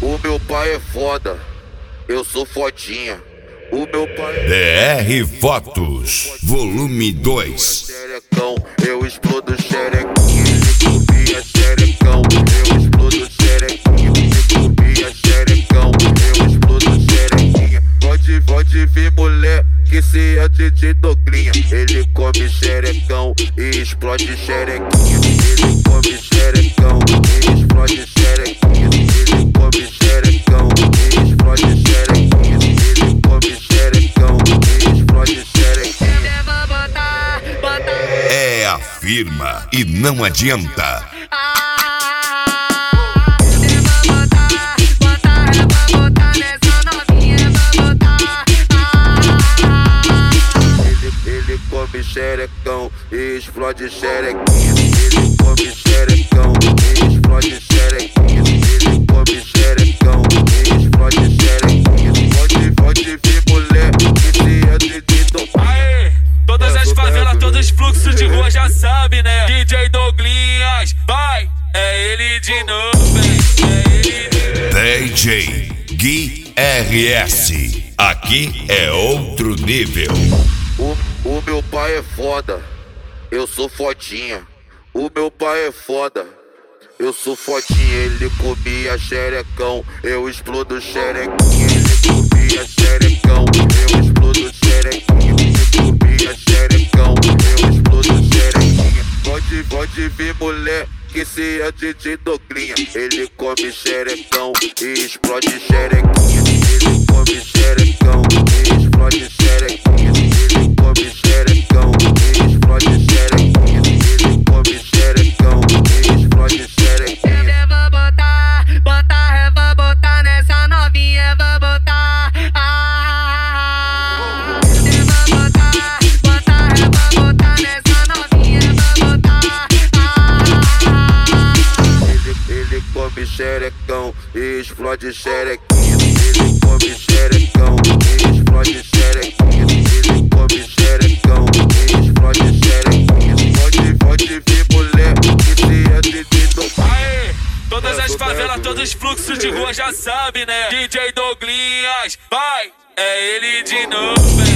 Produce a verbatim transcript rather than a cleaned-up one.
O meu pai é foda, eu sou fodinha. O meu pai é... D R Fotos, volume dois. Xerecão, eu explodo xerequinha. Ele copia xerecão, eu explodo xerequinha. Ele copia xerecão, eu explodo xerequinha. Pode, pode vir mulher, que se é de Doglinha. Ele come xerecão e explode xerequinha. Ele come xerecão e explode xerequinha. Ele come xerecão e explode xerequinha. Ele come xerecão e explode xerequinha. É a firma e não adianta. Xerecão e explode xerequinha. Ele come xerecão e explode xerequinha. Ele come xerecão e explode xerequinha. Pode, pode vir mulher, que se é de Dito. Aê, todas as favelas, todos os fluxos de rua já sabe, né? D J Douglinhas, vai, é ele de novo, é ele de novo. D J Gui R S, aqui é outro nível. O, o meu pai é foda, eu sou fodinha. O meu pai é foda, eu sou fodinha. Ele comia xerecão, eu explodo xerequinha. Ele comia xerecão, eu explodo xerequinha. Ele comia xerecão, eu explodo xerequinha. Pode, pode vir mulher, que se é de Doglinha. Ele come xerecão e explode xerequinha. Ele come xerecão e explode xerequinha. Ele come xerecão e explode xerequinha. Ele come xerecão e explode xerequinha. Eu vou botar, botar, eu vou botar nessa novinha, eu vou botar. Ah, eu vou botar, botar, eu vou botar nessa novinha, eu vou botar. Ah, ele, ele come xerecão e explode xerequinha. Ele come xerecão e explode xerequinha. Ele come xerecão e explode xerequinha. Pode, pode vir mulher, que se é de Dito. Aê, todas as favelas, todos os fluxos de rua já sabe, né? D J Douglinhas, vai, é ele de novo,